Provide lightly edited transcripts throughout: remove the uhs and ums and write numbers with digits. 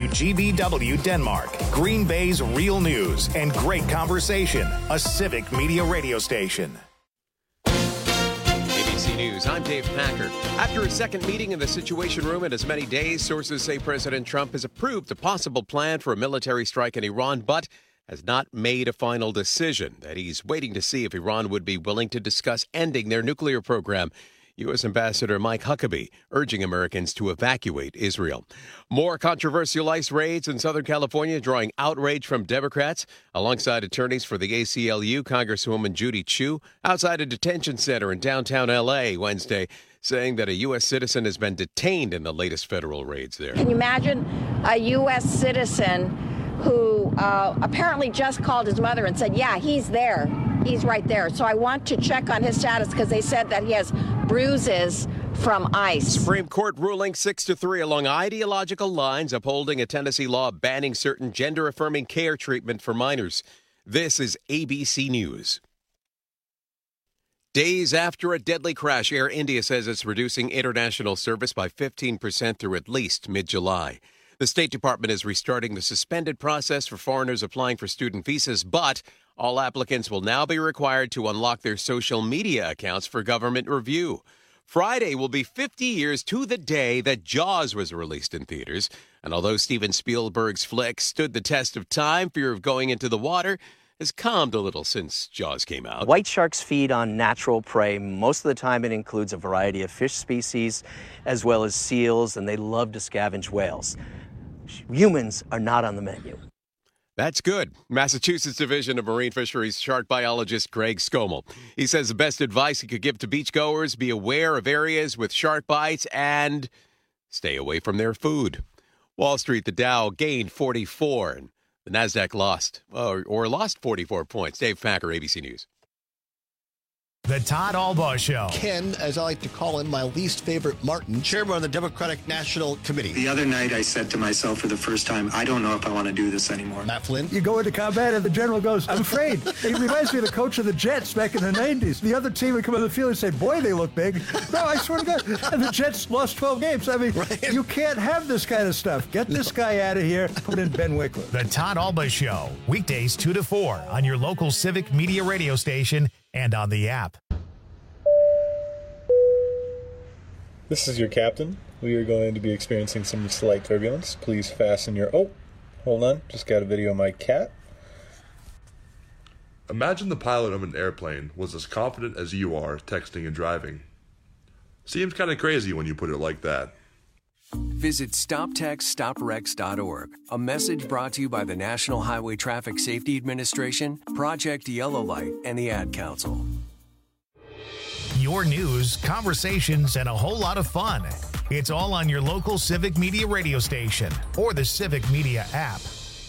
GBW Denmark, Green Bay's real news and great conversation, a civic media radio station. ABC News, I'm Dave Packer. After a second meeting in the Situation Room in as many days, sources say President Trump has approved a possible plan for a military strike in Iran, but has not made a final decision. That he's waiting to see if Iran would be willing to discuss ending their nuclear program. U.S. Ambassador Mike Huckabee urging Americans to evacuate Israel. More controversial ICE raids in Southern California drawing outrage from Democrats. Alongside attorneys for the ACLU, Congresswoman Judy Chu outside a detention center in downtown L.A. Wednesday, saying that a U.S. citizen has been detained in the latest federal raids there. Can you imagine a U.S. citizen who apparently just called his mother and said, yeah, he's there. He's right there. So I want to check on his status because they said that he has bruises from ICE. Supreme Court ruling 6-3 along ideological lines, upholding a Tennessee law banning certain gender-affirming care treatment for minors. This is ABC News. Days after a deadly crash, Air India says it's reducing international service by 15% through at least mid-July. The State Department is restarting the suspended process for foreigners applying for student visas, but all applicants will now be required to unlock their social media accounts for government review. Friday will be 50 years to the day that Jaws was released in theaters. And although Steven Spielberg's flick stood the test of time, fear of going into the water has calmed a little since Jaws came out. White sharks feed on natural prey. Most of the time it includes a variety of fish species as well as seals, and they love to scavenge whales. Humans are not on the menu. That's good. Massachusetts Division of Marine Fisheries shark biologist Greg Scommel. He says the best advice he could give to beachgoers: be aware of areas with shark bites and stay away from their food. Wall Street, the Dow gained 44 and the Nasdaq lost 44 points. Dave Packer, ABC News. The Todd Albaugh Show. Ken, as I like to call him, my least favorite Martin, chairman of the Democratic National Committee. The other night I said to myself for the first time, I don't know if I want to do this anymore. Matt Flynn. You go into combat and the general goes, I'm afraid. He reminds me of the coach of the Jets back in the 90s. The other team would come on the field and say, boy, they look big. No, I swear to God. And the Jets lost 12 games. I mean, right. You can't have this kind of stuff. Get this guy out of here. Put in Ben Wickler. The Todd Albaugh Show. Weekdays 2 to 4 on your local Civic Media radio station and on the app. This is your captain. We are going to be experiencing some slight turbulence. Please fasten your... Oh, hold on. Just got a video of my cat. Imagine the pilot of an airplane was as confident as you are texting and driving. Seems kind of crazy when you put it like that. Visit StopTextStopWrecks.org. A message brought to you by the National Highway Traffic Safety Administration, Project Yellow Light, and the Ad Council. Your news, conversations, and a whole lot of fun. It's all on your local Civic Media radio station or the Civic Media app.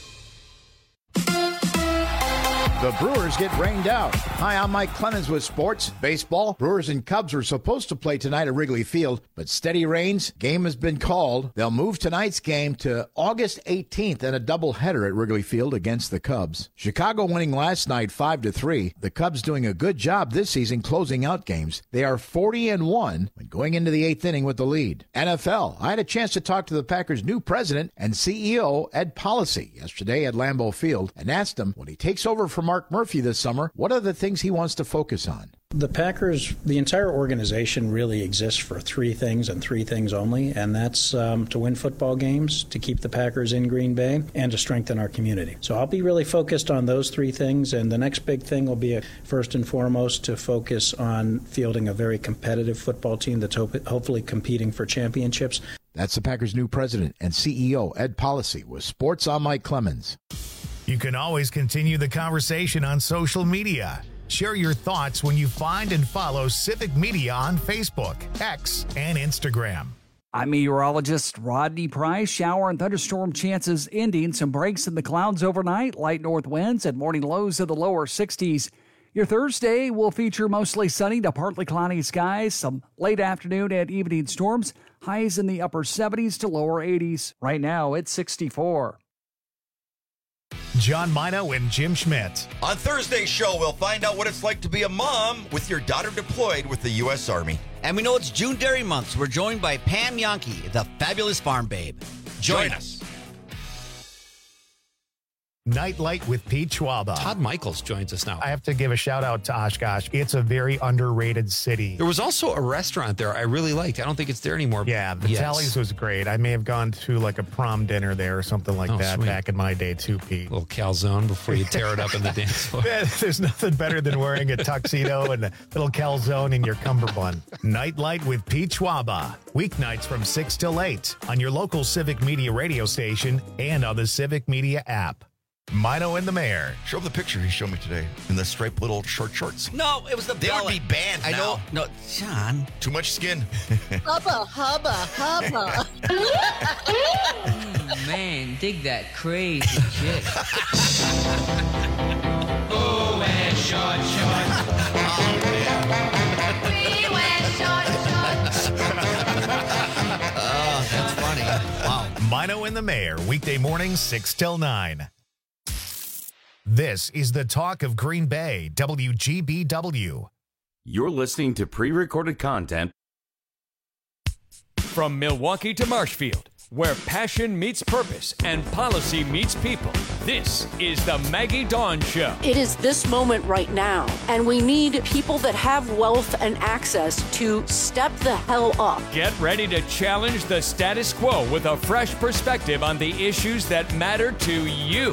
The Brewers get rained out. Hi, I'm Mike Clemens with sports. Baseball, Brewers and Cubs were supposed to play tonight at Wrigley Field, but steady rains, game has been called. They'll move tonight's game to August 18th and a doubleheader at Wrigley Field against the Cubs. Chicago winning last night 5-3. The Cubs doing a good job this season closing out games. They are 40-1 when going into the 8th inning with the lead. NFL, I had a chance to talk to the Packers' new president and CEO, Ed Policy, yesterday at Lambeau Field and asked him when he takes over from Mark Murphy this summer, what are the things he wants to focus on? The Packers, the entire organization really exists for three things and three things only, and that's to win football games, to keep the Packers in Green Bay, and to strengthen our community. So I'll be really focused on those three things, and the next big thing will be, first and foremost, to focus on fielding a very competitive football team that's hopefully competing for championships. That's the Packers' new president and CEO, Ed Policy, with Sports. I'm Mike Clemens. You can always continue the conversation on social media. Share your thoughts when you find and follow Civic Media on Facebook, X, and Instagram. I'm meteorologist Rodney Price. Shower and thunderstorm chances ending. Some breaks in the clouds overnight. Light north winds and morning lows in the lower 60s. Your Thursday will feature mostly sunny to partly cloudy skies. Some late afternoon and evening storms. Highs in the upper 70s to lower 80s. Right now, it's 64. John Mino and Jim Schmidt. On Thursday's show, we'll find out what it's like to be a mom with your daughter deployed with the U.S. Army. And we know it's June Dairy Month, so we're joined by Pam Yonke, the fabulous farm babe. Join us. Nightlight with Pete Schwaba. Todd Michaels joins us now. I have to give a shout out to Oshkosh. It's a very underrated city. There was also a restaurant there I really liked. I don't think it's there anymore. Yeah, the Tallies was great. I may have gone to like a prom dinner there or something like that sweet. back in my day too, Pete. A little calzone before you tear it up in the dance floor. There's nothing better than wearing a tuxedo and a little calzone in your cummerbund. Nightlight with Pete Schwaba. Weeknights from 6 till 8 on your local Civic Media radio station and on the Civic Media app. Mino and the Mayor. Show him the picture he showed me today in the striped little short shorts. No, it was the They belly. would be banned I now. know. No, John. Too much skin. Hubba, hubba, hubba. Man, dig that crazy chick. Oh, wear short shorts. We wear short shorts. Oh, that's funny. Wow. Mino and the Mayor, weekday mornings 6 till 9. This is the talk of Green Bay, WGBW. You're listening to pre-recorded content. From Milwaukee to Marshfield, where passion meets purpose and policy meets people, this is the Maggie Dawn Show. It is this moment right now, and we need people that have wealth and access to step the hell up. Get ready to challenge the status quo with a fresh perspective on the issues that matter to you.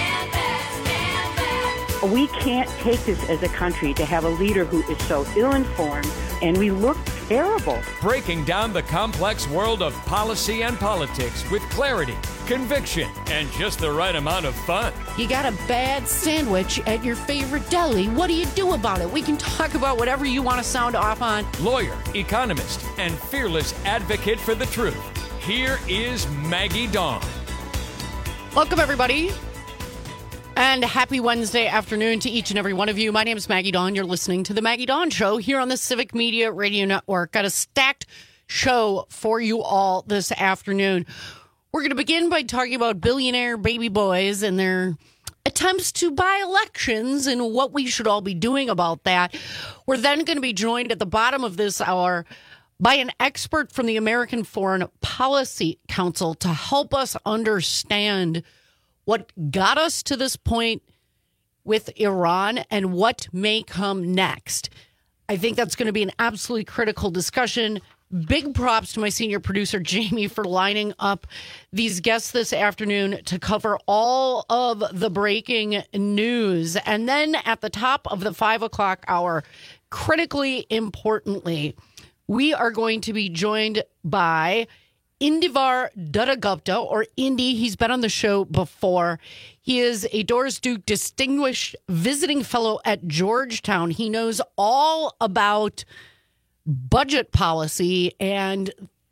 We can't take this as a country to have a leader who is so ill-informed, and we look terrible. Breaking down the complex world of policy and politics with clarity, conviction, and just the right amount of fun. You got a bad sandwich at your favorite deli. What do you do about it? We can talk about whatever you want to sound off on. Lawyer, economist, and fearless advocate for the truth. Here is Maggie Dawn. Welcome, everybody. And happy Wednesday afternoon to each and every one of you. My name is Maggie Dawn. You're listening to The Maggie Dawn Show here on the Civic Media Radio Network. Got a stacked show for you all this afternoon. We're going to begin by talking about billionaire baby boys and their attempts to buy elections and what we should all be doing about that. We're then going to be joined at the bottom of this hour by an expert from the American Foreign Policy Council to help us understand what got us to this point with Iran and what may come next. I think that's going to be an absolutely critical discussion. Big props to my senior producer, Jamie, for lining up these guests this afternoon to cover all of the breaking news. And then at the top of the 5 o'clock hour, critically importantly, we are going to be joined by Indivar Dutta-Gupta, or Indy. He's been on the show before. He is a Doris Duke Distinguished Visiting Fellow at Georgetown. He knows all about budget policy and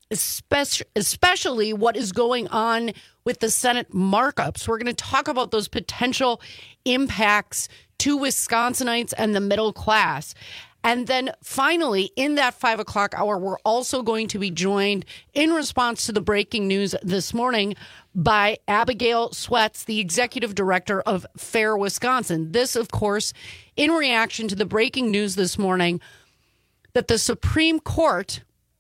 especially what is going on with the Senate markups. We're going to talk about those potential impacts to Wisconsinites and the middle class. And then finally, in that 5 o'clock hour, we're also going to be joined in response to the breaking news this morning by Abigail Sweats, the executive director of FAIR Wisconsin. This, of course, in reaction to the breaking news this morning that the Supreme Court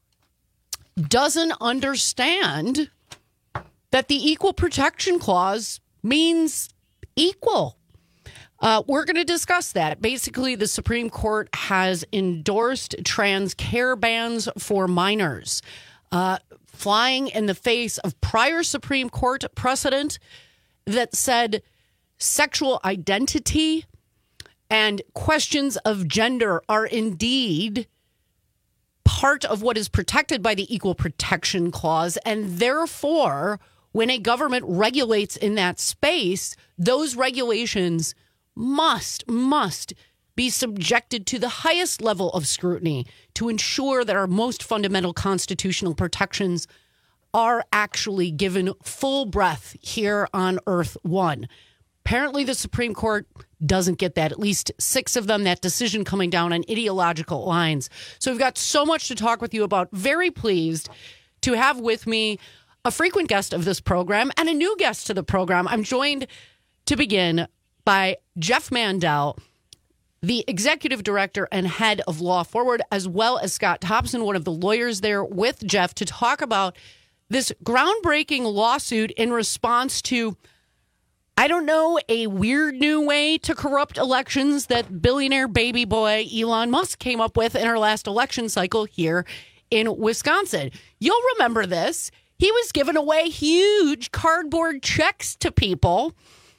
doesn't understand that the Equal Protection Clause means equal. We're going to discuss that. Basically, the Supreme Court has endorsed trans care bans for minors, flying in the face of prior Supreme Court precedent that said sexual identity and questions of gender are indeed part of what is protected by the Equal Protection Clause, and therefore, when a government regulates in that space, those regulations must be subjected to the highest level of scrutiny to ensure that our most fundamental constitutional protections are actually given full breath here on Earth One. Apparently, the Supreme Court doesn't get that, at least 6 of them, that decision coming down on ideological lines. So we've got so much to talk with you about. Very pleased to have with me a frequent guest of this program and a new guest to the program. I'm joined to begin by Jeff Mandel, the executive director and head of Law Forward, as well as Scott Thompson, one of the lawyers there with Jeff, to talk about this groundbreaking lawsuit in response to I don't know, a weird new way to corrupt elections that billionaire baby boy Elon Musk came up with in our last election cycle here in Wisconsin. You'll remember this. He was giving away huge cardboard checks to people.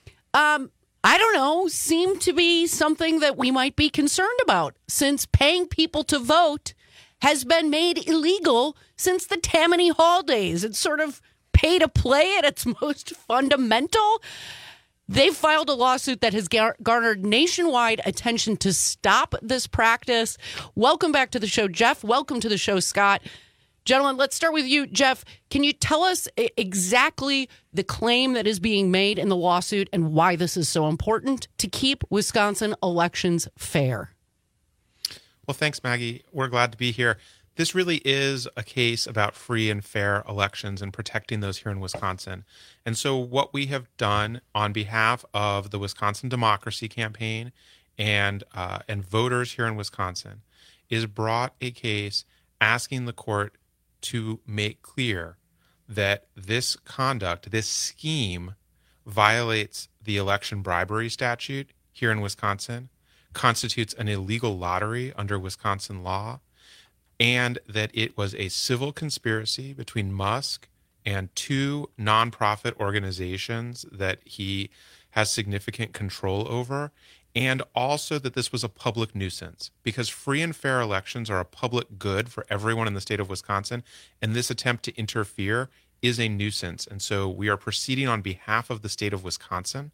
I don't know, seemed to be something that we might be concerned about, since paying people to vote has been made illegal since the Tammany Hall days. It's sort of pay to play at its most fundamental. They filed a lawsuit that has garnered nationwide attention to stop this practice. Welcome back to the show, Jeff. Welcome to the show, Scott. Gentlemen, let's start with you, Jeff. Can you tell us exactly the claim that is being made in the lawsuit and why this is so important to keep Wisconsin elections fair? Well, thanks, Maggie. We're glad to be here. This really is a case about free and fair elections and protecting those here in Wisconsin. And so what we have done on behalf of the Wisconsin Democracy Campaign and voters here in Wisconsin is brought a case asking the court to make clear that this conduct, this scheme, violates the election bribery statute here in Wisconsin, constitutes an illegal lottery under Wisconsin law, and that it was a civil conspiracy between Musk and two nonprofit organizations that he has significant control over, and also that this was a public nuisance, because free and fair elections are a public good for everyone in the state of Wisconsin, and this attempt to interfere is a nuisance. And so we are proceeding on behalf of the state of Wisconsin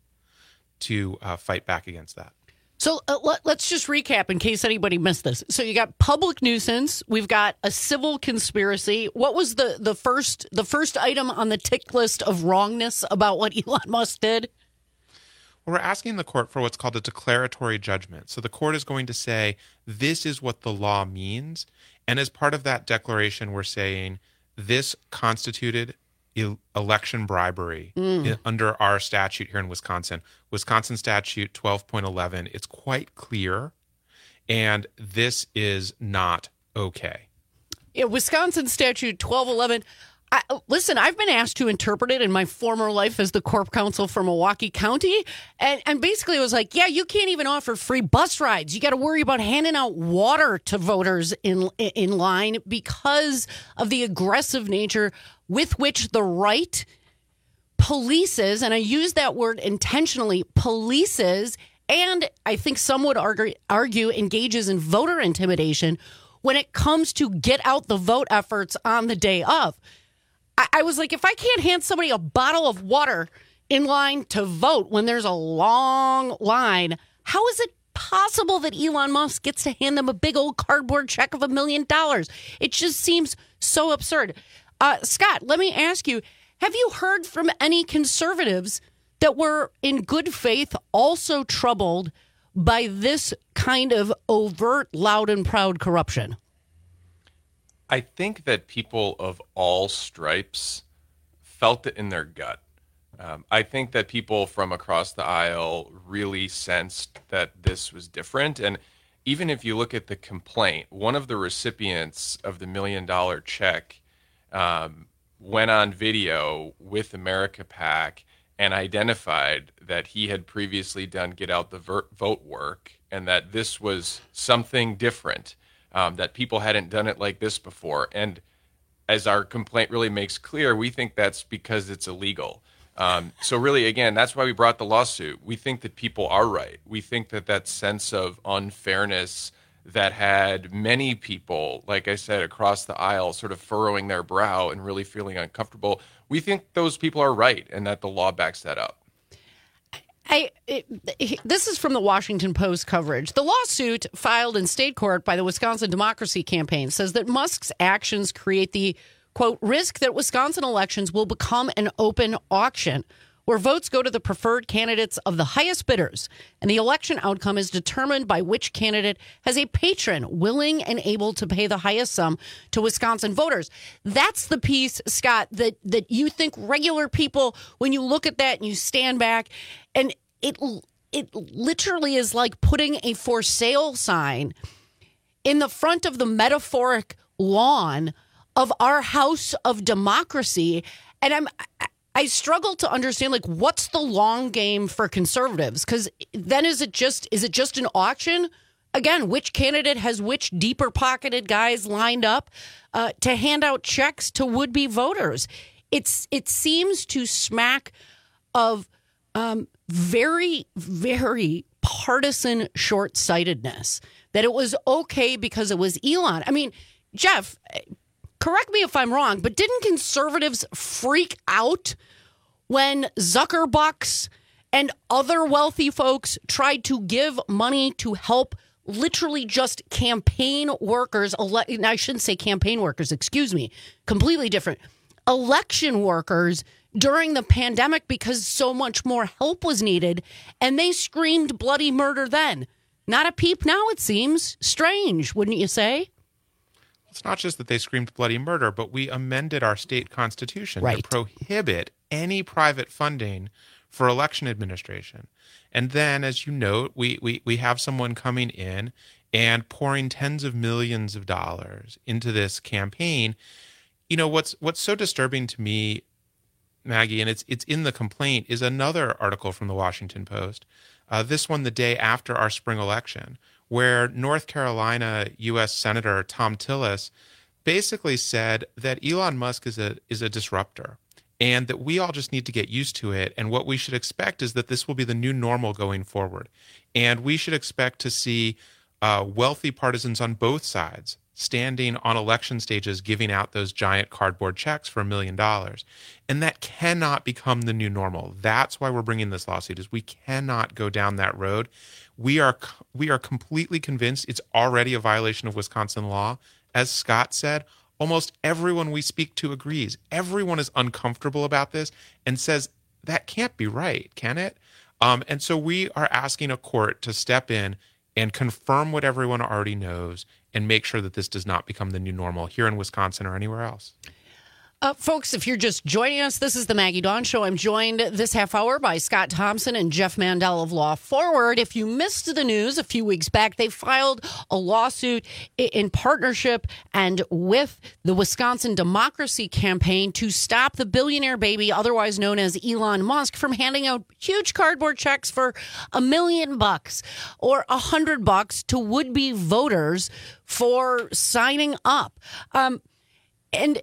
to fight back against that. So let's just recap in case anybody missed this. So you got public nuisance. We've got a civil conspiracy. What was the first item on the tick list of wrongness about what Elon Musk did? Well, we're asking the court for what's called a declaratory judgment. So the court is going to say, this is what the law means. And as part of that declaration, we're saying this constituted election bribery under our statute here in Wisconsin. Wisconsin statute 12.11. It's quite clear, and this is not okay. Yeah, Wisconsin statute 1211. Listen, I've been asked to interpret it in my former life as the Corp Counsel for Milwaukee County. And basically it was like, yeah, you can't even offer free bus rides. You got to worry about handing out water to voters in line because of the aggressive nature with which the right polices, and I use that word intentionally, polices, and I think some would argue engages in voter intimidation when it comes to get out the vote efforts on the day of. I was like, if I can't hand somebody a bottle of water in line to vote when there's a long line, how is it possible that Elon Musk gets to hand them a big old cardboard check of $1 million? It just seems so absurd. Scott, let me ask you, have you heard from any conservatives that were in good faith also troubled by this kind of overt, loud and proud corruption? I think that people of all stripes felt it in their gut. I think that people from across the aisle really sensed that this was different. And even if you look at the complaint, one of the recipients of the $1 million check went on video with America PAC and identified that he had previously done get out the vote work and that this was something different. That people hadn't done it like this before. And as our complaint really makes clear, we think that's because it's illegal. So really, again, that's why we brought the lawsuit. We think that people are right. We think that that sense of unfairness that had many people, like I said, across the aisle sort of furrowing their brow and really feeling uncomfortable, we think those people are right and that the law backs that up. This is from the Washington Post coverage. The lawsuit filed in state court by the Wisconsin Democracy Campaign says that Musk's actions create the, quote, risk that Wisconsin elections will become an open auction where votes go to the preferred candidates of the highest bidders, and the election outcome is determined by which candidate has a patron willing and able to pay the highest sum to Wisconsin voters. That's the piece, Scott, that you think regular people, when you look at that and you stand back, and it literally is like putting a for sale sign in the front of the metaphoric lawn of our house of democracy. And I struggle to understand, like, what's the long game for conservatives? Because then is it just an auction? Again, which candidate has which deeper pocketed guys lined up to hand out checks to would-be voters? It seems to smack of very, very partisan short-sightedness, that it was okay because it was Elon. I mean, Jeff, correct me if I'm wrong, but didn't conservatives freak out when Zuckerbucks and other wealthy folks tried to give money to help literally just campaign workers? I shouldn't say campaign workers, excuse me, completely different. Election workers during the pandemic because so much more help was needed, and they screamed bloody murder then. Not a peep now, it seems. Strange, wouldn't you say? It's not just that they screamed bloody murder, but we amended our state constitution to prohibit any private funding for election administration. And then, as you note, we have someone coming in and pouring tens of millions of dollars into this campaign. You know, what's so disturbing to me, Maggie, and it's in the complaint, is another article from the Washington Post, this one the day after our spring election, where North Carolina U.S. Senator Tom Tillis basically said that Elon Musk is a disruptor and that we all just need to get used to it. And what we should expect is that this will be the new normal going forward. And we should expect to see wealthy partisans on both sides standing on election stages giving out those giant cardboard checks for $1 million. And that cannot become the new normal. That's why we're bringing this lawsuit, is we cannot go down that road. We are completely convinced it's already a violation of Wisconsin law. As Scott said, almost everyone we speak to agrees. Everyone is uncomfortable about this and says that can't be right, can it? And so we are asking a court to step in and confirm what everyone already knows and make sure that this does not become the new normal here in Wisconsin or anywhere else. Folks, if you're just joining us, this is the Maggie Dawn Show. I'm joined this half hour by Scott Thompson and Jeff Mandel of Law Forward. If you missed the news a few weeks back, they filed a lawsuit in partnership and with the Wisconsin Democracy Campaign to stop the billionaire baby, otherwise known as Elon Musk, from handing out huge cardboard checks for $1 million or $100 to would-be voters for signing up. And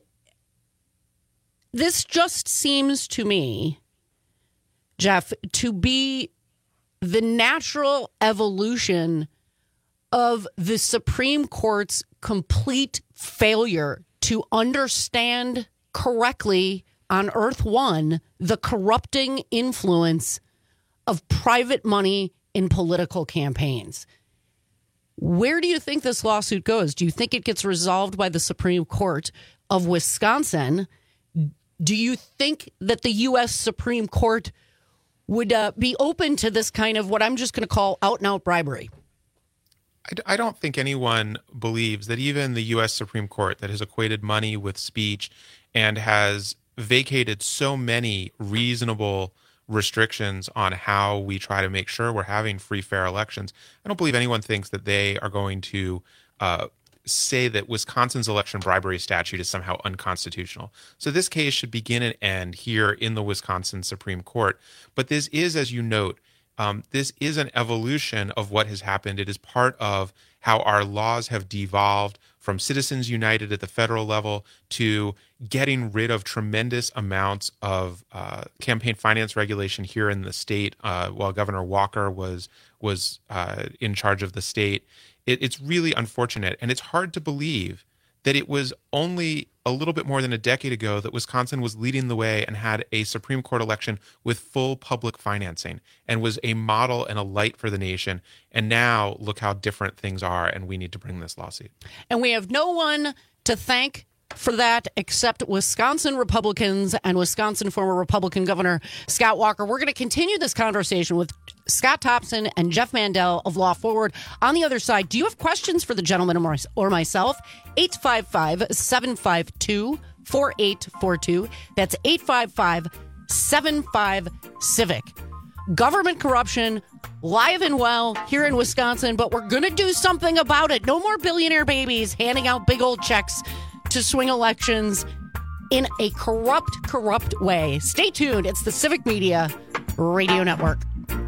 this just seems to me, Jeff, to be the natural evolution of the Supreme Court's complete failure to understand correctly on Earth One the corrupting influence of private money in political campaigns. Where do you think this lawsuit goes? Do you think it gets resolved by the Supreme Court of Wisconsin? Do you think that the U.S. Supreme Court would be open to this kind of what I'm just going to call out-and-out bribery? I don't think anyone believes that even the U.S. Supreme Court, that has equated money with speech and has vacated so many reasonable restrictions on how we try to make sure we're having free, fair elections, I don't believe anyone thinks that they are going to say that Wisconsin's election bribery statute is somehow unconstitutional. So this case should begin and end here in the Wisconsin Supreme Court. But this is, as you note, this is an evolution of what has happened. It is part of how our laws have devolved from Citizens United at the federal level to getting rid of tremendous amounts of campaign finance regulation here in the state while Governor Walker was in charge of the state. It's really unfortunate, and it's hard to believe that it was only a little bit more than a decade ago that Wisconsin was leading the way and had a Supreme Court election with full public financing and was a model and a light for the nation. And now look how different things are, and we need to bring this lawsuit. And we have no one to thank for that except Wisconsin Republicans and Wisconsin former Republican Governor Scott Walker. We're going to continue this conversation with Scott Thompson and Jeff Mandel of Law Forward. On the other side, do you have questions for the gentleman or myself? 855-752-4842. That's 855-75-CIVIC. Government corruption, live and well here in Wisconsin, but we're going to do something about it. No more billionaire babies handing out big old checks to swing elections. in a corrupt way. Stay tuned. It's the Civic Media Radio Network.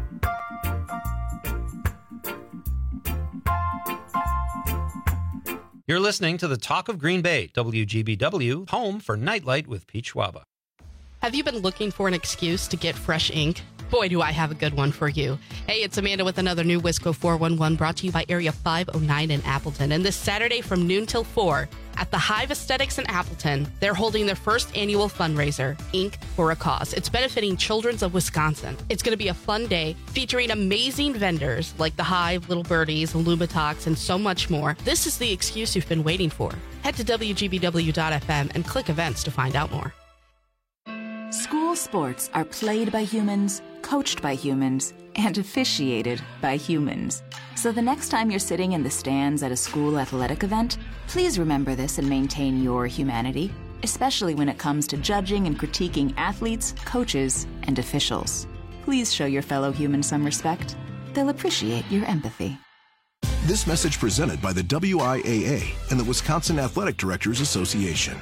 You're listening to the Talk of Green Bay, WGBW, home for Nightlight with Pete Schwaba. Have you been looking for an excuse to get fresh ink? Boy, do I have a good one for you. Hey, it's Amanda with another new Wisco 411 brought to you by Area 509 in Appleton. And this Saturday from noon till 4 at the Hive Aesthetics in Appleton, they're holding their first annual fundraiser, Ink for a Cause. It's benefiting Children's of Wisconsin. It's going to be a fun day featuring amazing vendors like the Hive, Little Birdies, Lumitox, and so much more. This is the excuse you've been waiting for. Head to WGBW.FM and click events to find out more. School sports are played by humans, coached by humans, and officiated by humans. So the next time you're sitting in the stands at a school athletic event, please remember this and maintain your humanity, especially when it comes to judging and critiquing athletes, coaches, and officials. Please show your fellow humans some respect. They'll appreciate your empathy. This message presented by the WIAA and the Wisconsin Athletic Directors Association.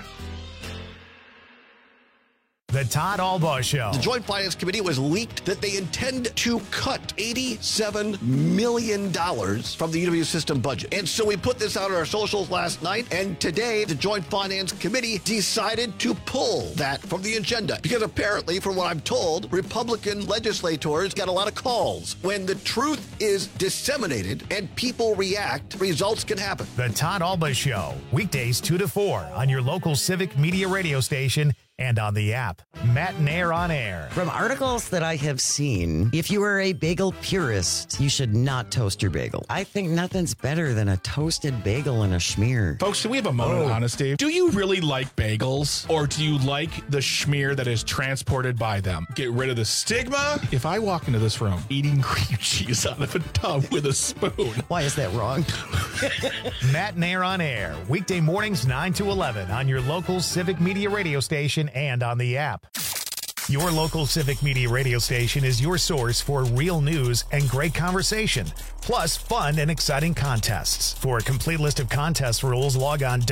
The Todd Albaugh Show. The Joint Finance Committee was leaked that they intend to cut $87 million from the UW system budget. And so we put this out on our socials last night, and today the Joint Finance Committee decided to pull that from the agenda. Because apparently, from what I'm told, Republican legislators got a lot of calls. When the truth is disseminated and people react, results can happen. The Todd Albaugh Show. Weekdays 2 to 4 on your local Civic Media radio station and on the app. Matt and Air on Air. From articles that I have seen, if you are a bagel purist, you should not toast your bagel. I think nothing's better than a toasted bagel and a schmear. Folks, can we have a moment of honesty? Do you really like bagels, or do you like the schmear that is transported by them? Get rid of the stigma. If I walk into this room eating cream cheese out of a tub with a spoon. Why is that wrong? Matt and Air on Air. Weekday mornings 9 to 11 on your local Civic Media radio station and on the app. Your local Civic Media radio station is your source for real news and great conversation, plus fun and exciting contests. For a complete list of contest rules, log on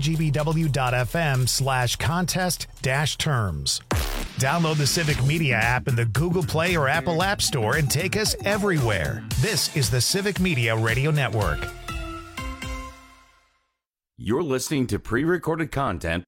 wgbw.fm/contest-terms. Download the Civic Media app in the Google Play or Apple App Store and take us everywhere. This is the Civic Media Radio Network. You're listening to pre-recorded content.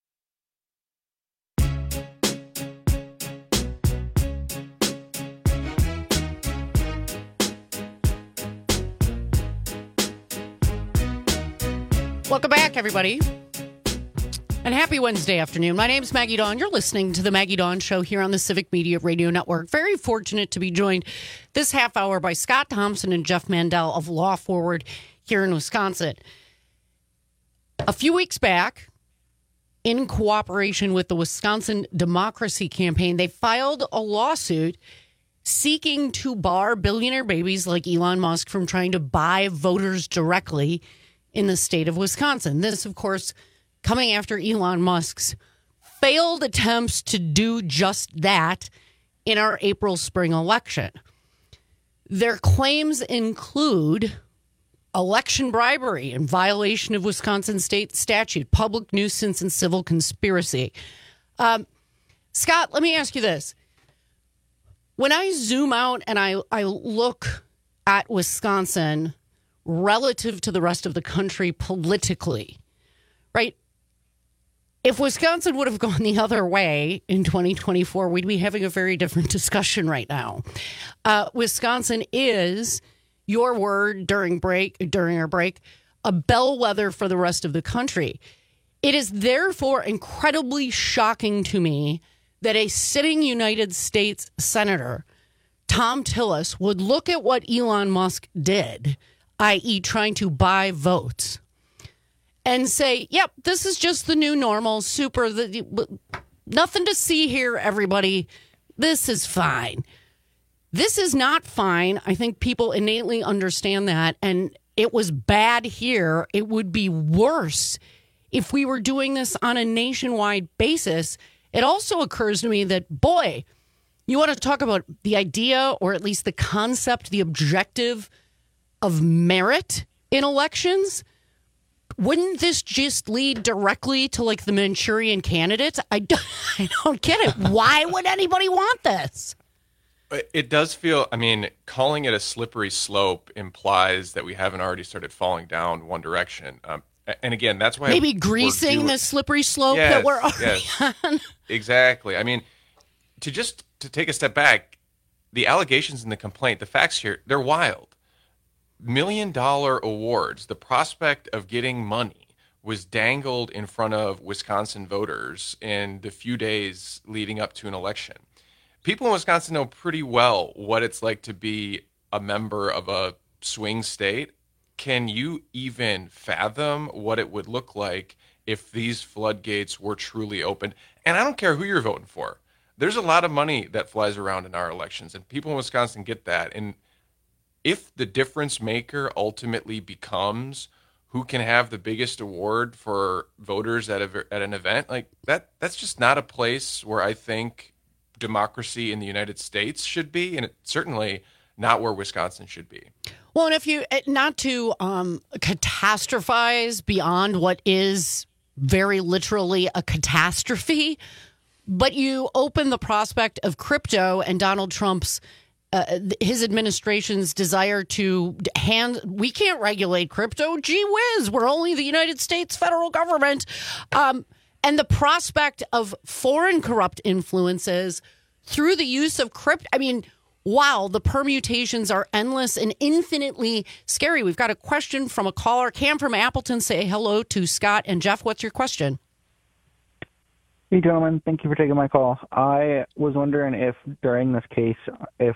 Welcome back, everybody. And happy Wednesday afternoon. My name's Maggie Dawn. You're listening to the Maggie Dawn Show here on the Civic Media Radio Network. Very fortunate to be joined this half hour by Scott Thompson and Jeff Mandel of Law Forward here in Wisconsin. A few weeks back, in cooperation with the Wisconsin Democracy Campaign, they filed a lawsuit seeking to bar billionaire babies like Elon Musk from trying to buy voters directly in the state of Wisconsin. This, of course, coming after Elon Musk's failed attempts to do just that in our April spring election. Their claims include election bribery in violation of Wisconsin state statute, public nuisance, and civil conspiracy. Scott, let me ask you this. When I zoom out and I look at Wisconsin relative to the rest of the country politically, right? If Wisconsin would have gone the other way in 2024, we'd be having a very different discussion right now. Wisconsin is, your word during our break, a bellwether for the rest of the country. It is therefore incredibly shocking to me that a sitting United States Senator, Tom Tillis, would look at what Elon Musk did, i.e. trying to buy votes, and say, yep, this is just the new normal, nothing to see here, everybody. This is fine. This is not fine. I think people innately understand that, and it was bad here. It would be worse if we were doing this on a nationwide basis. It also occurs to me that, boy, you want to talk about the idea, or at least the concept, the objective of merit in elections? wouldn't this just lead directly to like the Manchurian Candidate? I don't get it. Why would anybody want this? It does feel, I mean, calling it a slippery slope implies that we haven't already started falling down one direction. And again, that's why maybe greasing the slippery slope that we're already on. Exactly. I mean, to take a step back, the allegations in the complaint, the facts here, they're wild. $1 million awards, the prospect of getting money was dangled in front of Wisconsin voters in the few days leading up to an election. People in Wisconsin know pretty well what it's like to be a member of a swing state. Can you even fathom what it would look like if these floodgates were truly opened? And I don't care who you're voting for. There's a lot of money that flies around in our elections, and people in Wisconsin get that. And if the difference maker ultimately becomes who can have the biggest award for voters at an event, like that's just not a place where I think democracy in the United States should be, and it's certainly not where Wisconsin should be. Well, and if you, not to catastrophize beyond what is very literally a catastrophe, but you open the prospect of crypto and Donald Trump's, his administration's desire to we can't regulate crypto. Gee whiz, we're only the United States federal government. And the prospect of foreign corrupt influences through the use of crypto. I mean, wow, the permutations are endless and infinitely scary. We've got a question from a caller. Cam from Appleton, say hello to Scott and Jeff. What's your question? Hey, gentlemen. Thank you for taking my call. I was wondering if during this case, if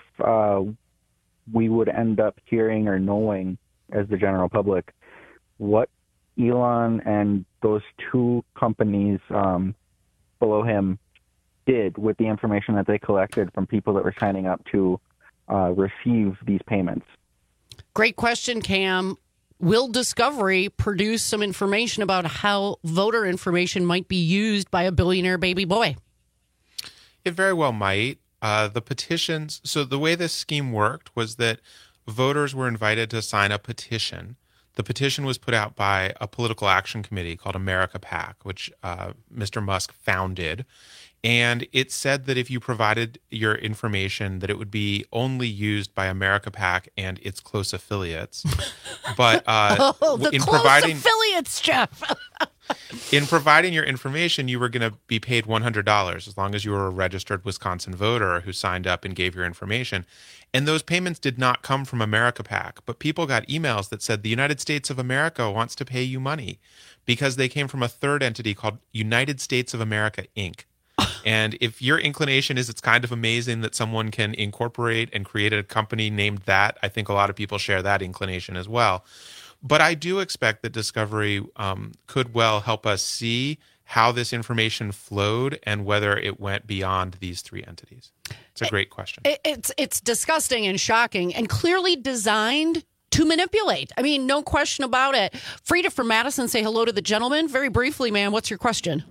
we would end up hearing or knowing as the general public what Elon and those two companies below him did with the information that they collected from people that were signing up to receive these payments. Great question, Cam. Will Discovery produce some information about how voter information might be used by a billionaire baby boy? It very well might. The petitions, so the way this scheme worked was that voters were invited to sign a petition. The petition was put out by a political action committee called America PAC, which Mr. Musk founded. And it said that if you provided your information, that it would be only used by America PAC and its close affiliates. But the close affiliates, Jeff. In providing your information, you were going to be paid $100 as long as you were a registered Wisconsin voter who signed up and gave your information. And those payments did not come from America PAC, but people got emails that said the United States of America wants to pay you money because they came from a third entity called United States of America, Inc. And if your inclination is it's kind of amazing that someone can incorporate and create a company named that, I think a lot of people share that inclination as well. But I do expect that Discovery could well help us see how this information flowed and whether it went beyond these three entities. It's a great question. It's disgusting and shocking and clearly designed to manipulate. I mean, no question about it. Frida from Madison, say hello to the gentleman. Very briefly, ma'am, what's your question?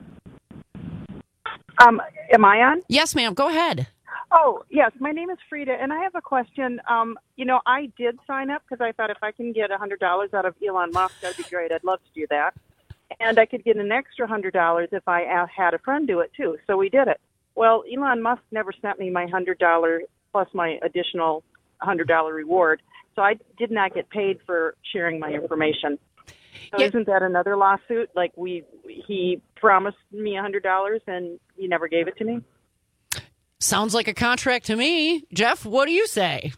Am I on? Yes, ma'am. Go ahead. Oh, yes. My name is Frida, and I have a question. I did sign up because I thought if I can get $100 out of Elon Musk, that'd be great. I'd love to do that. And I could get an extra $100 if I had a friend do it, too. So we did it. Well, Elon Musk never sent me my $100 plus my additional $100 reward. So I did not get paid for sharing my information. So isn't that another lawsuit? Like he promised me $100 and he never gave it to me? Sounds like a contract to me. Jeff, what do you say?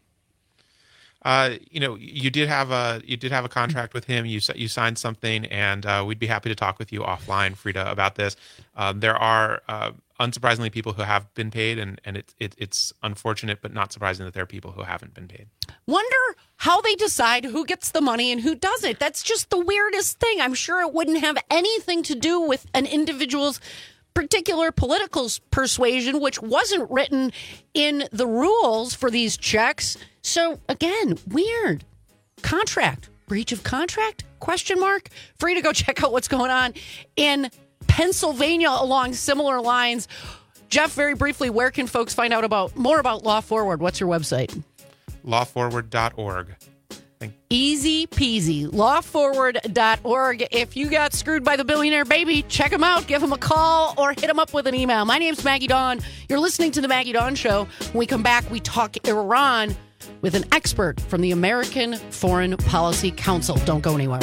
You did have a contract with him. You signed something, and we'd be happy to talk with you offline, Frida, about this. There are unsurprisingly people who have been paid, and it's unfortunate, but not surprising that there are people who haven't been paid. Wonder how they decide who gets the money and who doesn't. That's just the weirdest thing. I'm sure it wouldn't have anything to do with an individual's particular political persuasion, which wasn't written in the rules for these checks. So again, weird. Contract. Breach of contract? Question mark. Free to go check out what's going on in Pennsylvania along similar lines. Jeff, very briefly, where can folks find out more about Law Forward? What's your website? Lawforward.org. Thank Easy peasy. Lawforward.org. If you got screwed by the billionaire baby, check him out. Give him a call or hit him up with an email. My name's Maggie Dawn. You're listening to The Maggie Dawn Show. When we come back, we talk Iran with an expert from the American Foreign Policy Council. Don't go anywhere.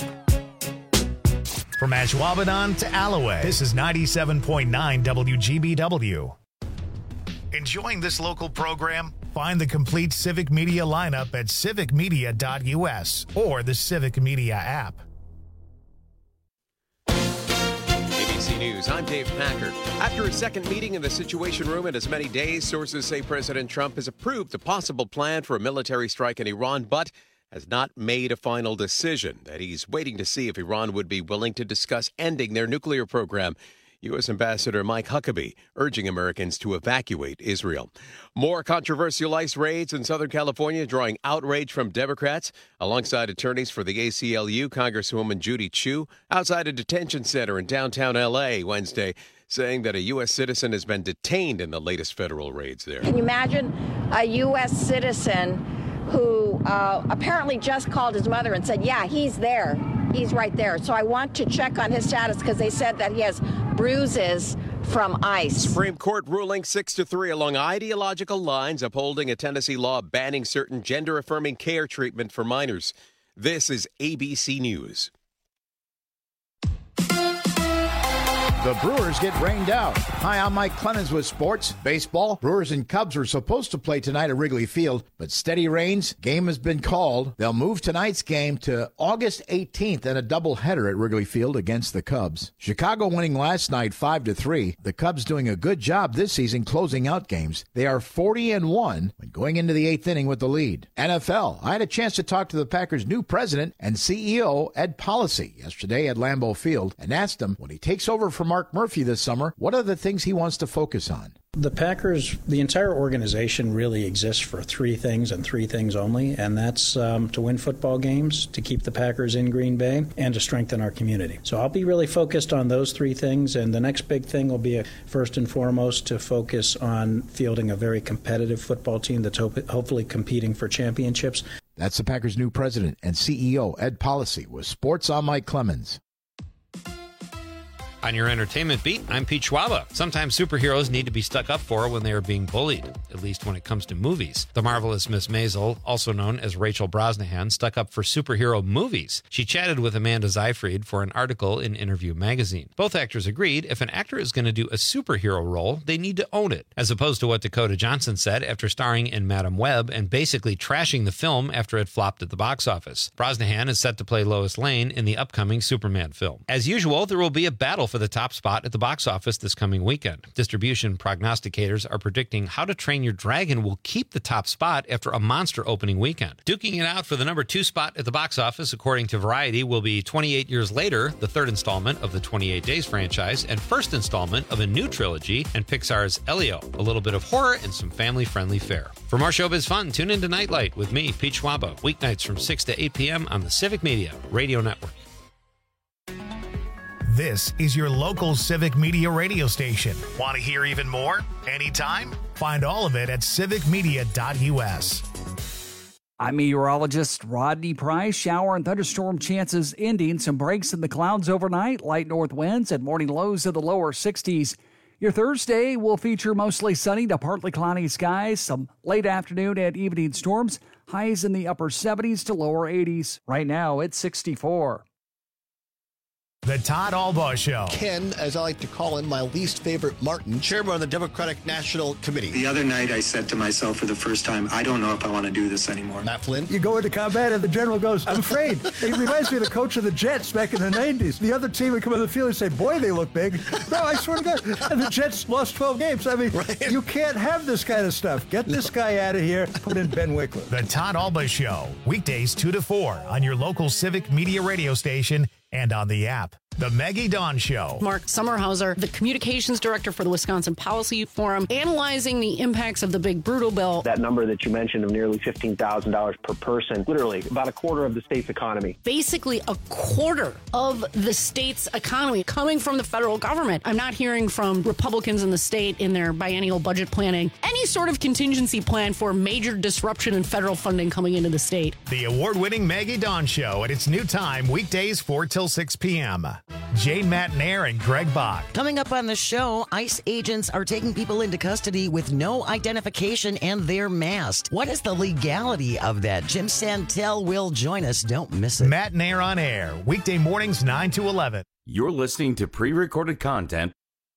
From Ashwaubenon to Alloway, this is 97.9 WGBW. Enjoying this local program? Find the complete Civic Media lineup at civicmedia.us or the Civic Media app. ABC News, I'm Dave Packard. After a second meeting in the Situation Room in as many days, sources say President Trump has approved a possible plan for a military strike in Iran, but has not made a final decision. That he's waiting to see if Iran would be willing to discuss ending their nuclear program. U.S. Ambassador Mike Huckabee urging Americans to evacuate Israel. More controversial ICE raids in Southern California drawing outrage from Democrats. Alongside attorneys for the ACLU, Congresswoman Judy Chu outside a detention center in downtown L.A. Wednesday, saying that a U.S. citizen has been detained in the latest federal raids there. Can you imagine a U.S. citizen who apparently just called his mother and said, yeah, he's there. He's right there. So I want to check on his status because they said that he has bruises from ICE. Supreme Court ruling 6-3 along ideological lines, upholding a Tennessee law banning certain gender-affirming care treatment for minors. This is ABC News. The Brewers get rained out. Hi, I'm Mike Clemens with sports. Baseball, Brewers and Cubs were supposed to play tonight at Wrigley Field, but steady rains, game has been called. They'll move tonight's game to August 18th and a doubleheader at Wrigley Field against the Cubs. Chicago winning last night 5-3. The Cubs doing a good job this season closing out games. They are 40-1 when going into the eighth inning with the lead. NFL, I had a chance to talk to the Packers' new president and CEO, Ed Policy, yesterday at Lambeau Field and asked him when he takes over from Mark Murphy this summer, what are the things he wants to focus on? The Packers, the entire organization really exists for three things and three things only, and that's to win football games, to keep the Packers in Green Bay, and to strengthen our community. So I'll be really focused on those three things, and the next big thing will be, first and foremost, to focus on fielding a very competitive football team that's hopefully competing for championships. That's the Packers' new president and CEO, Ed Policy, with Sports. I'm Mike Clemens. On your entertainment beat, I'm Pete Schwaba. Sometimes superheroes need to be stuck up for when they are being bullied, at least when it comes to movies. The marvelous Miss Maisel, also known as Rachel Brosnahan, stuck up for superhero movies. She chatted with Amanda Seyfried for an article in Interview magazine. Both actors agreed if an actor is going to do a superhero role, they need to own it, as opposed to what Dakota Johnson said after starring in Madam Web and basically trashing the film after it flopped at the box office. Brosnahan is set to play Lois Lane in the upcoming Superman film. As usual, there will be a battle for the top spot at the box office this coming weekend. Distribution prognosticators are predicting How to Train Your Dragon will keep the top spot after a monster opening weekend. Duking it out for the number 2 spot at the box office, according to Variety, will be 28 Years Later, the third installment of the 28 Days franchise, and first installment of a new trilogy, and Pixar's Elio, a little bit of horror and some family-friendly fare. For more showbiz fun, tune into Nightlight with me, Pete Schwaba, weeknights from 6 to 8 p.m. on the Civic Media Radio Network. This is your local Civic Media radio station. Want to hear even more? Anytime? Find all of it at civicmedia.us. I'm meteorologist Rodney Price. Shower and thunderstorm chances ending. Some breaks in the clouds overnight. Light north winds and morning lows in the lower 60s. Your Thursday will feature mostly sunny to partly cloudy skies. Some late afternoon and evening storms. Highs in the upper 70s to lower 80s. Right now, it's 64. The Todd Albaugh Show. Ken, as I like to call him, my least favorite Martin, chairman of the Democratic National Committee. The other night I said to myself for the first time, I don't know if I want to do this anymore. Matt Flynn. You go into combat and the general goes, I'm afraid. It reminds me of the coach of the Jets back in the 90s. The other team would come on the field and say, boy, they look big. No, I swear to God. And the Jets lost 12 games. I mean, right. You can't have this kind of stuff. Get this guy out of here. Put in Ben Wickler. The Todd Albaugh Show. Weekdays 2 to 4 on your local Civic Media radio station and on the app. The Maggie Dawn Show. Mark Sommerhauser, the communications director for the Wisconsin Policy Forum, analyzing the impacts of the big brutal bill. That number that you mentioned of nearly $15,000 per person, literally about a quarter of the state's economy. Basically a quarter of the state's economy coming from the federal government. I'm not hearing from Republicans in the state in their biennial budget planning any sort of contingency plan for major disruption in federal funding coming into the state. The award-winning Maggie Dawn Show at its new time, weekdays 4 till 6 p.m. Jane Matnair and Greg Bach. Coming up on the show, ICE agents are taking people into custody with no identification and they're masked. What is the legality of that? Jim Santel will join us. Don't miss it. Matnair on air, weekday mornings 9 to 11. You're listening to pre-recorded content.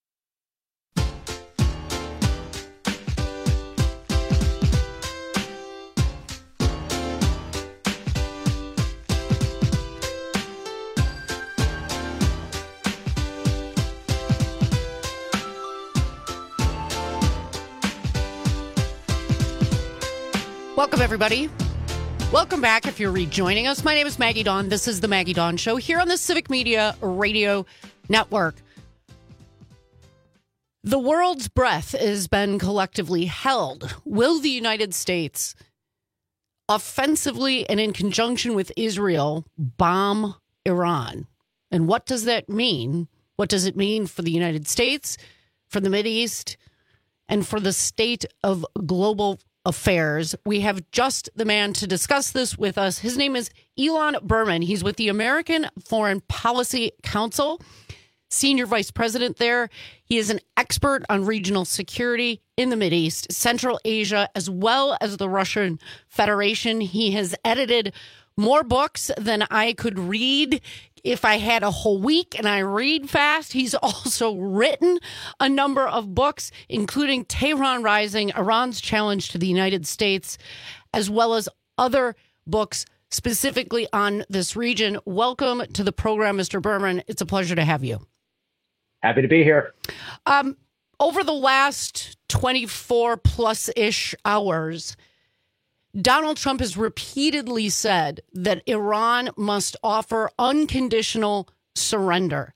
Welcome, everybody. Welcome back if you're rejoining us. My name is Maggie Dawn. This is the Maggie Dawn Show here on the Civic Media Radio Network. The world's breath has been collectively held. Will the United States offensively and in conjunction with Israel bomb Iran? And what does that mean? What does it mean for the United States, for the Mideast, and for the state of global affairs? We have just the man to discuss this with us. His name is Ilan Berman. He's with the American Foreign Policy Council, senior vice president there. He is an expert on regional security in the Mideast, Central Asia, as well as the Russian Federation. He has edited more books than I could read if I had a whole week, and I read fast. He's also written a number of books, including Tehran Rising, Iran's Challenge to the United States, as well as other books specifically on this region. Welcome to the program, Mr. Berman. It's a pleasure to have you. Happy to be here. Over the last 24-plus-ish hours, Donald Trump has repeatedly said that Iran must offer unconditional surrender.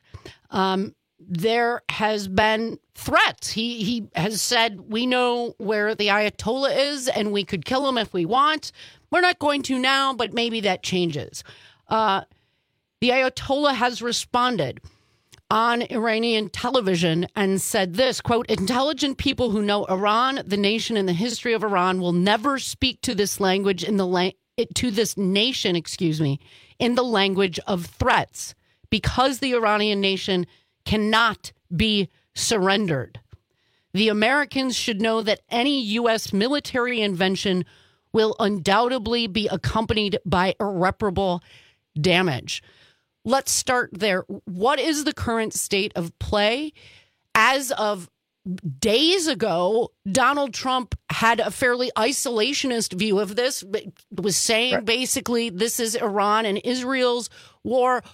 There has been threats. He has said, we know where the Ayatollah is and we could kill him if we want. We're not going to now, but maybe that changes. The Ayatollah has responded on Iranian television and said this, quote, intelligent people who know Iran, the nation, and the history of Iran will never speak to this language in the to this nation, in the language of threats, because the Iranian nation cannot be surrendered. The Americans should know that any U.S. military invention will undoubtedly be accompanied by irreparable damage. Let's start there. What is the current state of play? As of days ago, Donald Trump had a fairly isolationist view of this, was saying basically this is Iran and Israel's war.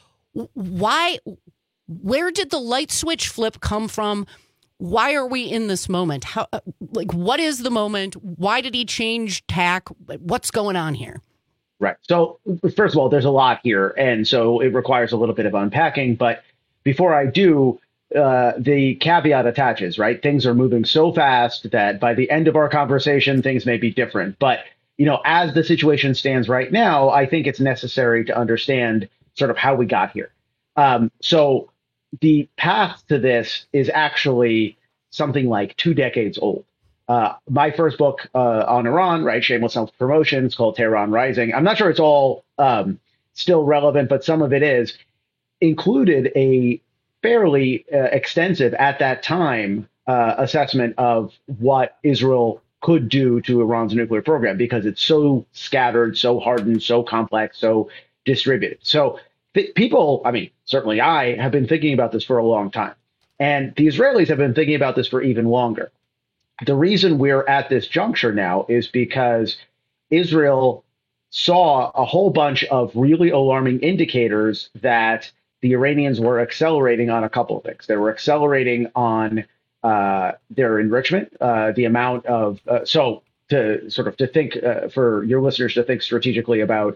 Where did the light switch flip come from? Why are we in this moment? What is the moment? Why did he change tack? What's going on here? Right. So first of all, there's a lot here, and so it requires a little bit of unpacking. But before I do, the caveat attaches, right? Things are moving so fast that by the end of our conversation, things may be different. But, as the situation stands right now, I think it's necessary to understand sort of how we got here. So the path to this is actually something like 2 decades old. My first book on Iran, right, shameless self-promotion, it's called Tehran Rising. I'm not sure it's all still relevant, but some of it is, included a fairly extensive, at that time, assessment of what Israel could do to Iran's nuclear program, because it's so scattered, so hardened, so complex, so distributed. So people, certainly I, have been thinking about this for a long time. And the Israelis have been thinking about this for even longer. The reason we're at this juncture now is because Israel saw a whole bunch of really alarming indicators that the Iranians were accelerating on a couple of things. They were accelerating on their enrichment, the amount of to think for your listeners to think strategically about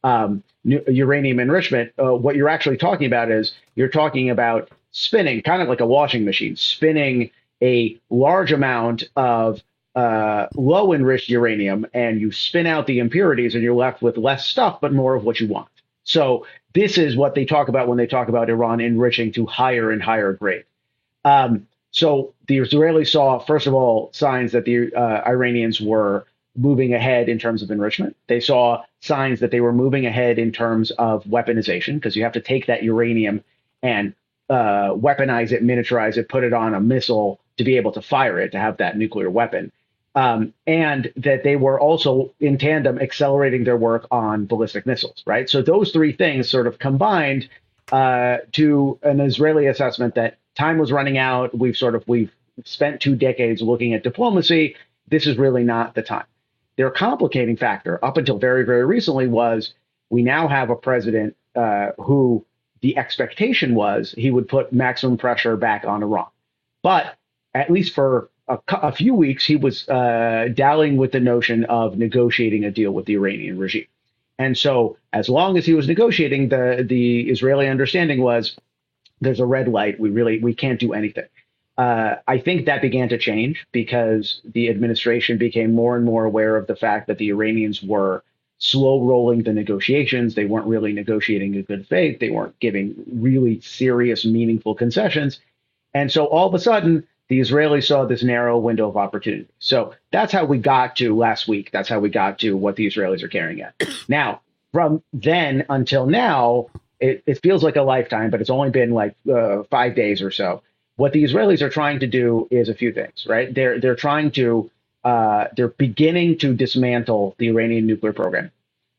uranium enrichment, what you're actually talking about is you're talking about spinning, kind of like a washing machine, spinning a large amount of low enriched uranium, and you spin out the impurities and you're left with less stuff, but more of what you want. So this is what they talk about when they talk about Iran enriching to higher and higher grade. So the Israelis saw, first of all, signs that the Iranians were moving ahead in terms of enrichment. They saw signs that they were moving ahead in terms of weaponization, because you have to take that uranium and weaponize it, miniaturize it, put it on a missile to be able to fire it, to have that nuclear weapon. And that they were also in tandem accelerating their work on ballistic missiles, right? So those three things sort of combined to an Israeli assessment that time was running out. We've spent 2 decades looking at diplomacy. This is really not the time. Their complicating factor up until very, very recently was we now have a president who the expectation was he would put maximum pressure back on Iran. But at least for a few weeks, he was dallying with the notion of negotiating a deal with the Iranian regime. And so as long as he was negotiating, the Israeli understanding was there's a red light. We can't do anything. I think that began to change because the administration became more and more aware of the fact that the Iranians were slow rolling the negotiations. They weren't really negotiating in good faith. They weren't giving really serious, meaningful concessions. And so all of a sudden, the Israelis saw this narrow window of opportunity. So that's how we got to last week. That's how we got to what the Israelis are carrying at. Now, from then until now, it feels like a lifetime, but it's only been like 5 days or so. What the Israelis are trying to do is a few things, right? They're trying to they're beginning to dismantle the Iranian nuclear program.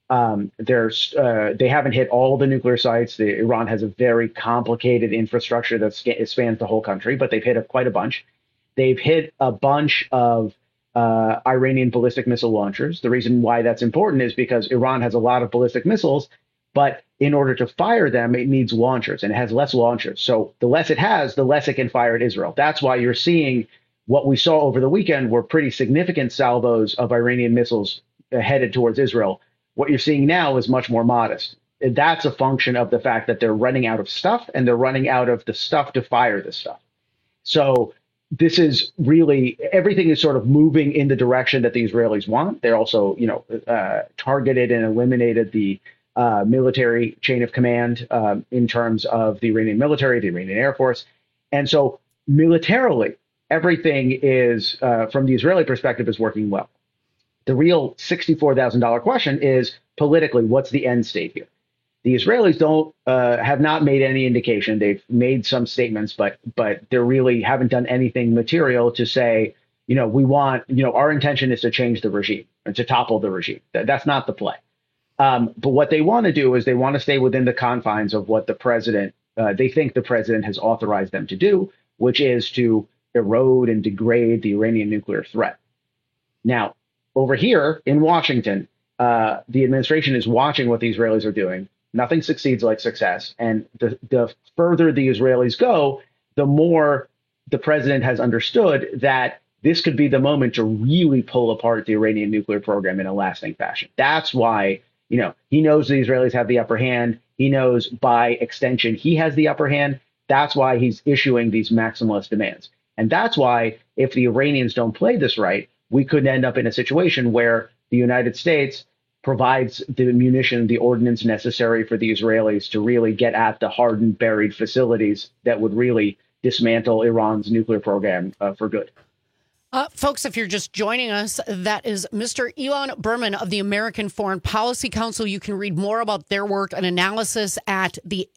They haven't hit all the nuclear sites. Iran has a very complicated infrastructure that spans the whole country, but they've hit quite a bunch. They've hit a bunch of Iranian ballistic missile launchers. The reason why that's important is because Iran has a lot of ballistic missiles, but in order to fire them, it needs launchers, and it has less launchers. So the less it has, the less it can fire at Israel. That's why you're seeing what we saw over the weekend were pretty significant salvos of Iranian missiles headed towards Israel. What you're seeing now is much more modest. That's a function of the fact that they're running out of stuff, and they're running out of the stuff to fire the stuff. So this is really, everything is sort of moving in the direction that the Israelis want. They're also, targeted and eliminated the military chain of command in terms of the Iranian military, the Iranian Air Force. And so militarily, everything is, from the Israeli perspective, is working well. The real $64,000 question is politically, what's the end state here? The Israelis have not made any indication. They've made some statements, but they really haven't done anything material to say, we want, our intention is to change the regime and to topple the regime. That's not the play. But what they want to do is they want to stay within the confines of what the president, they think the president has authorized them to do, which is to erode and degrade the Iranian nuclear threat. Now, over here in Washington, the administration is watching what the Israelis are doing. Nothing succeeds like success. And the further the Israelis go, the more the president has understood that this could be the moment to really pull apart the Iranian nuclear program in a lasting fashion. That's why, he knows the Israelis have the upper hand. He knows by extension he has the upper hand. That's why he's issuing these maximalist demands. And that's why if the Iranians don't play this right, we could end up in a situation where the United States provides the munition, the ordnance necessary for the Israelis to really get at the hardened, buried facilities that would really dismantle Iran's nuclear program for good. Folks, if you're just joining us, that is Mr. Ilan Berman of the American Foreign Policy Council. You can read more about their work and analysis at the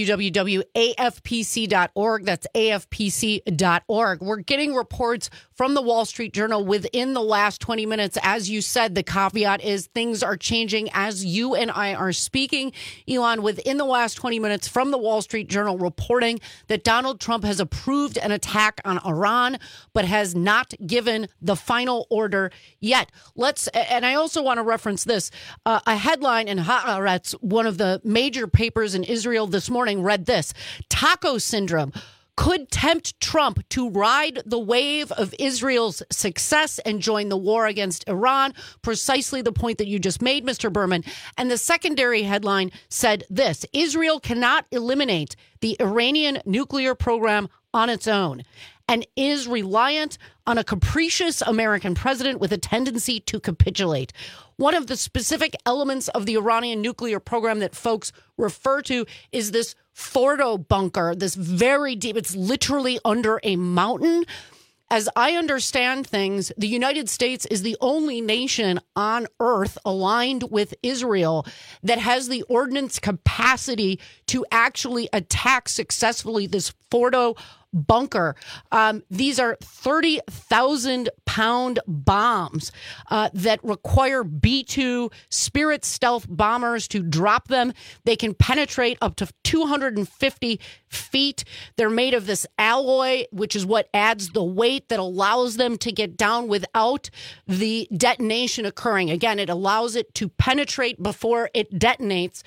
www.afpc.org. That's afpc.org. We're getting reports from the Wall Street Journal within the last 20 minutes. As you said, the caveat is things are changing as you and I are speaking. Elon, within the last 20 minutes from the Wall Street Journal reporting that Donald Trump has approved an attack on Iran, but has not given the final order yet. And I also want to reference this. A headline in Haaretz, one of the major papers in Israel this morning, read this: taco syndrome. could tempt Trump to ride the wave of Israel's success and join the war against Iran. Precisely the point that you just made, Mr. Berman. And the secondary headline said this: Israel cannot eliminate the Iranian nuclear program on its own and is reliant on a capricious American president with a tendency to capitulate. One of the specific elements of the Iranian nuclear program that folks refer to is this Fordo bunker, this very deep, it's literally under a mountain. As I understand things, the United States is the only nation on earth aligned with Israel that has the ordnance capacity to actually attack successfully this Fordo bunker. These are 30,000-pound bombs that require B-2 Spirit stealth bombers to drop them. They can penetrate up to 250 feet. They're made of this alloy, which is what adds the weight that allows them to get down without the detonation occurring. Again, it allows it to penetrate before it detonates.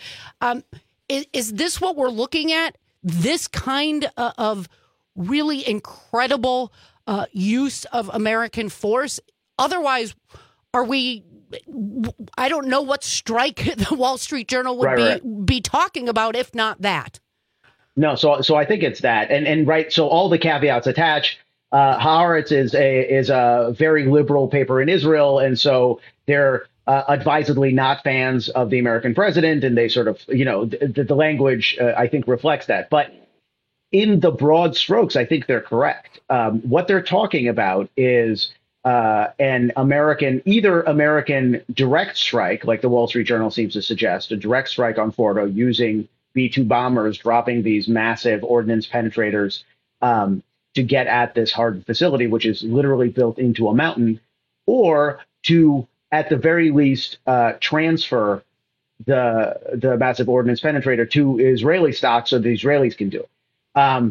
Is this what we're looking at? This kind of really incredible use of American force? Otherwise, are we... I don't know what strike the Wall Street Journal would be talking about, if not that. No, so I think it's that, and right. So all the caveats attach. Haaretz is a very liberal paper in Israel, and so they're advisedly not fans of the American president, and they sort of, the language I think reflects that. But in the broad strokes, I think they're correct. What they're talking about is an either American direct strike, like the Wall Street Journal seems to suggest, a direct strike on Fordo using B-2 bombers, dropping these massive ordnance penetrators to get at this hardened facility, which is literally built into a mountain, or to, at the very least, transfer the massive ordnance penetrator to Israeli stock so the Israelis can do it. I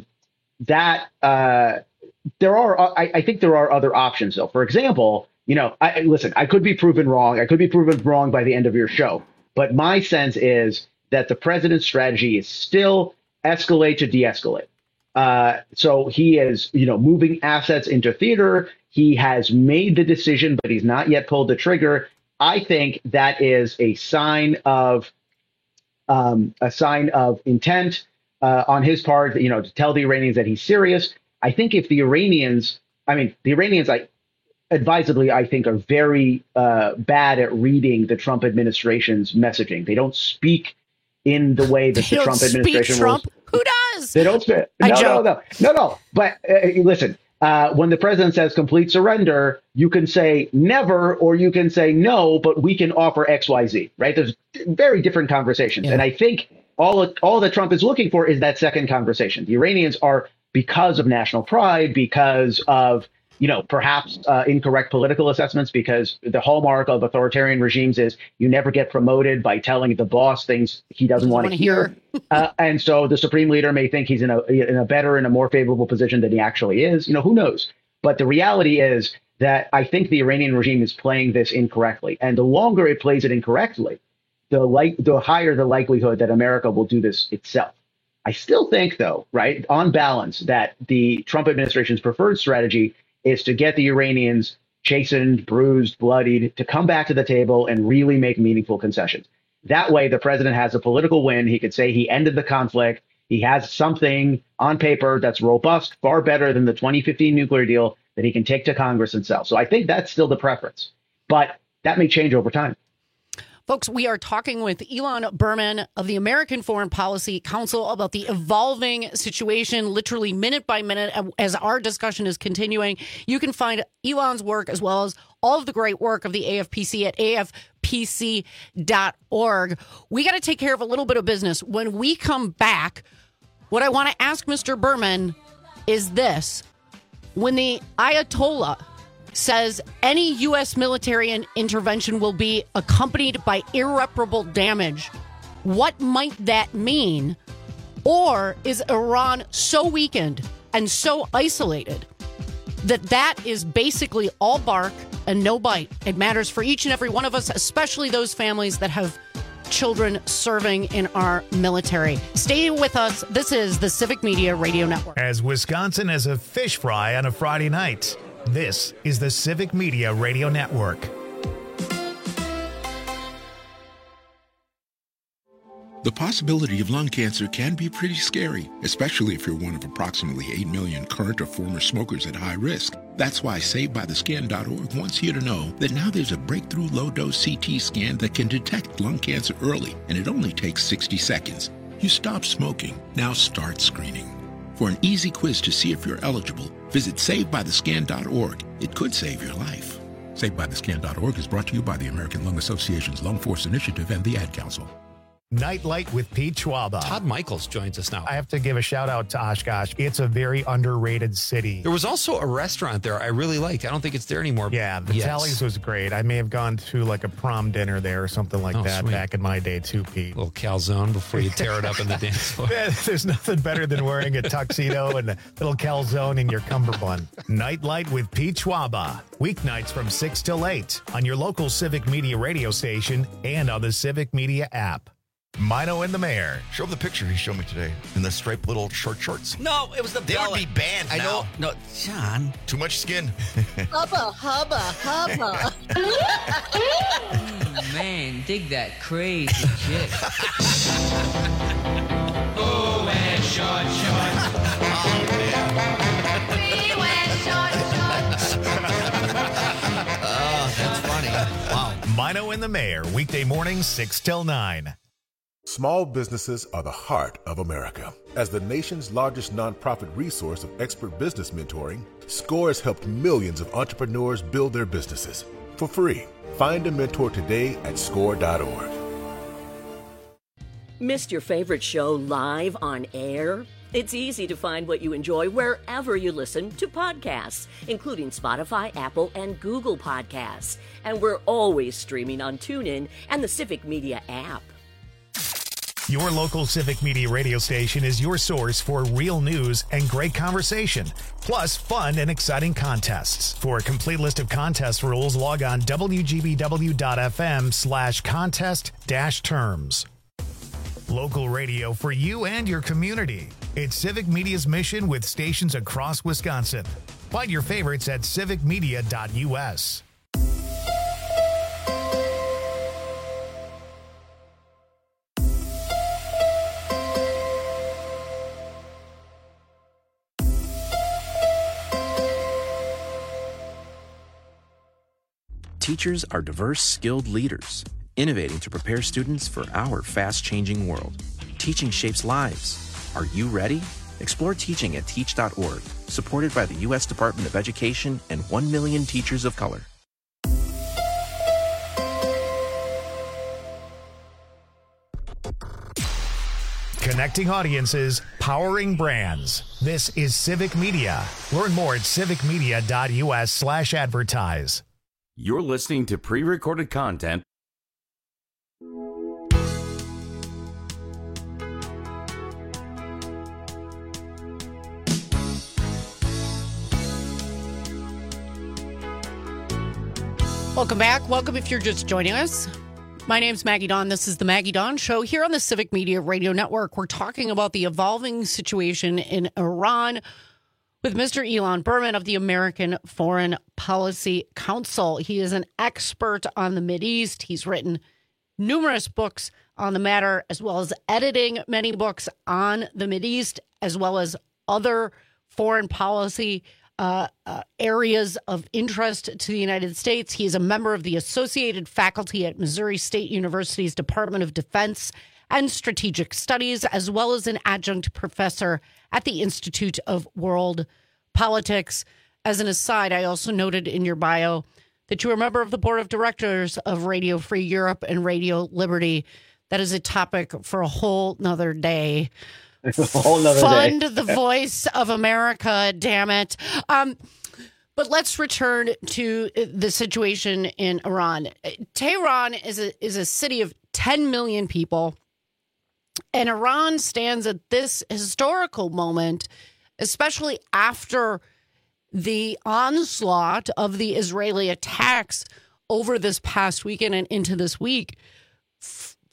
think there are other options, though. For example, I could be proven wrong. I could be proven wrong by the end of your show. But my sense is that the president's strategy is still escalate to de-escalate. So he is, moving assets into theater. He has made the decision, but he's not yet pulled the trigger. I think that is a sign of intent on his part, to tell the Iranians that he's serious. I think if the Iranians, advisedly, I think, are very bad at reading the Trump administration's messaging. They don't speak in the way that the Trump administration will. Who does? They don't speak. No. But listen, when the president says complete surrender, you can say never, or you can say no, but we can offer X, Y, Z, right? There's very different conversations. Yeah. And I think all that Trump is looking for is that second conversation. The Iranians are, because of national pride, because of, perhaps incorrect political assessments, because the hallmark of authoritarian regimes is you never get promoted by telling the boss things he doesn't want to hear. And so the supreme leader may think he's in a better and a more favorable position than he actually is. Who knows? But the reality is that I think the Iranian regime is playing this incorrectly. And the longer it plays it incorrectly, the higher the likelihood that America will do this itself. I still think, though, right, on balance, that the Trump administration's preferred strategy is to get the Iranians chastened, bruised, bloodied, to come back to the table and really make meaningful concessions. That way, the president has a political win. He could say he ended the conflict. He has something on paper that's robust, far better than the 2015 nuclear deal, that he can take to Congress and sell. So I think that's still the preference. But that may change over time. Folks, we are talking with Elon Berman of the American Foreign Policy Council about the evolving situation, literally minute by minute, as our discussion is continuing. You can find Elon's work as well as all of the great work of the AFPC at afpc.org. We got to take care of a little bit of business. When we come back, what I want to ask Mr. Berman is this. When the Ayatollah says any U.S. military intervention will be accompanied by irreparable damage, what might that mean? Or is Iran so weakened and so isolated that is basically all bark and no bite? It matters for each and every one of us, especially those families that have children serving in our military. Stay with us. This is the Civic Media Radio Network. As Wisconsin as a fish fry on a Friday night, this is the Civic Media Radio Network. The possibility of lung cancer can be pretty scary, especially if you're one of approximately 8 million current or former smokers at high risk. That's why SaveByTheScan.org wants you to know that now there's a breakthrough low-dose CT scan that can detect lung cancer early, and it only takes 60 seconds. You stop smoking, now start screening. For an easy quiz to see if you're eligible, visit SaveByTheScan.org. It could save your life. SaveByTheScan.org is brought to you by the American Lung Association's Lung Force Initiative and the Ad Council. Nightlight with Pete Schwaba. Todd Michaels joins us now. I have to give a shout out to Oshkosh. It's a very underrated city. There was also a restaurant there I really liked. I don't think it's there anymore. Yeah, the Tallies was great. I may have gone to like a prom dinner there or something like that sweet. back in my day too, Pete. A little calzone before you tear it up in the dance floor. There's nothing better than wearing a tuxedo and a little calzone in your cummerbund. Nightlight with Pete Schwaba. Weeknights from 6 till 8 on your local Civic Media radio station and on the Civic Media app. Mino and the Mayor. Show him the picture he showed me today in the striped little short shorts. No, it was the They belly. would be banned I now. know. No, John. Too much skin. Hubba, hubba, hubba. Man, dig that crazy chick. Oh, wear short shorts. We wear short shorts. Oh, that's funny. Wow. Mino and the Mayor, weekday mornings 6 till 9. Small businesses are the heart of America. As the nation's largest nonprofit resource of expert business mentoring, SCORE has helped millions of entrepreneurs build their businesses for free. Find a mentor today at SCORE.org. Missed your favorite show live on air? It's easy to find what you enjoy wherever you listen to podcasts, including Spotify, Apple, and Google Podcasts. And we're always streaming on TuneIn and the Civic Media app. Your local Civic Media radio station is your source for real news and great conversation, plus fun and exciting contests. For a complete list of contest rules, log on wgbw.fm/contest-terms. Local radio for you and your community. It's Civic Media's mission with stations across Wisconsin. Find your favorites at civicmedia.us. Teachers are diverse, skilled leaders, innovating to prepare students for our fast-changing world. Teaching shapes lives. Are you ready? Explore teaching at teach.org, supported by the U.S. Department of Education and 1 million teachers of color. Connecting audiences, powering brands. This is Civic Media. Learn more at civicmedia.us/advertise. You're listening to pre-recorded content. Welcome back. Welcome if you're just joining us. My name's Maggie Dawn. This is the Maggie Dawn Show here on the Civic Media Radio Network. We're talking about the evolving situation in Iran with Mr. Elon Berman of the American Foreign Policy Council. He is an expert on the Mideast. He's written numerous books on the matter, as well as editing many books on the Mideast, as well as other foreign policy areas of interest to the United States. He is a member of the Associated Faculty at Missouri State University's Department of Defense and Strategic Studies, as well as an adjunct professor at the Institute of World Politics. As an aside, I also noted in your bio that you are a member of the board of directors of Radio Free Europe and Radio Liberty. That is a topic for a whole nother day. A whole nother Fund day. the voice of America, damn it. But let's return to the situation in Iran. Tehran is a city of 10 million people. And Iran stands at this historical moment, especially after the onslaught of the Israeli attacks over this past weekend and into this week,